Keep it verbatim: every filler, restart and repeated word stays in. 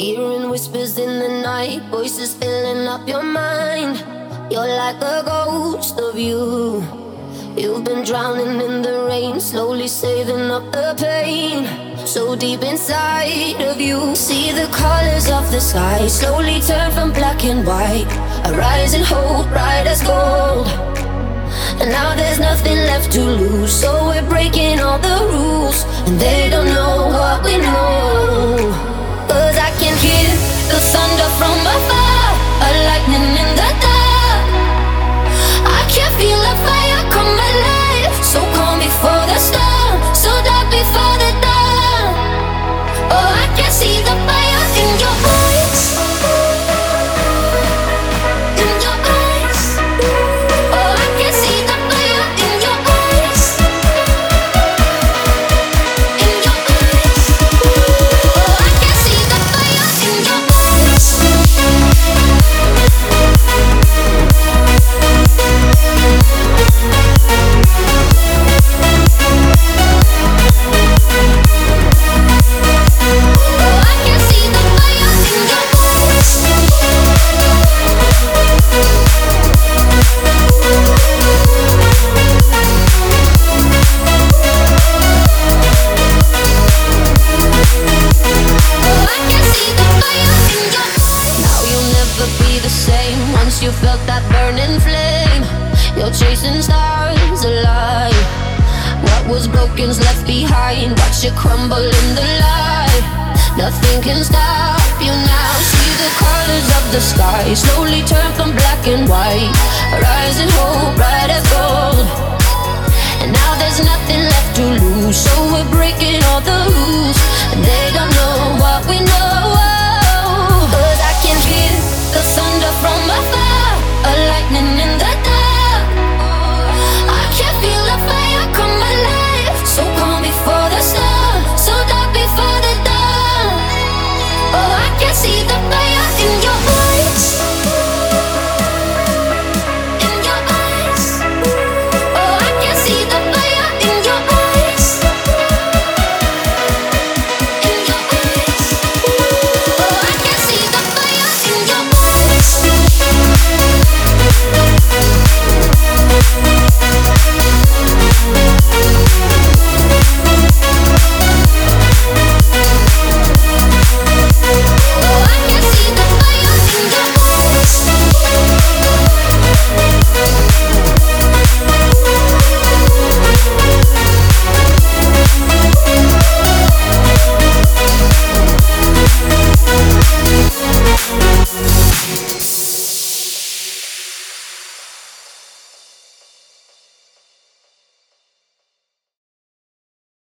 Hearing whispers in the night, voices filling up your mind. You're like a ghost of you. You've been drowning in the rain, slowly saving up the pain. So deep inside of you, see the colors of the sky slowly turn from black and white. A rising hope, bright as gold. And now there's nothing left to lose, so we're breaking all the rules. And they don't know what we know. Cause I can hear the thunder from afar, a lightning in the dark. I can feel the fire come alive, so calm before the storm, so dark before the dawn. Oh, I can see the fire in your eyes, in your eyes. Oh, I can see the fire in your eyes, in your eyes. Oh, I can see the fire in your eyes. Oh, I can see the fire in your eyes. Oh, I can see the fire in your eyes. Now you'll never be the same. Once you felt that burning flame, you're chasing stars alive. What was broken's left behind. Watch it crumble in the light. Nothing can stop you now. See the colors of the sky slowly turn from black and white. A rising hope,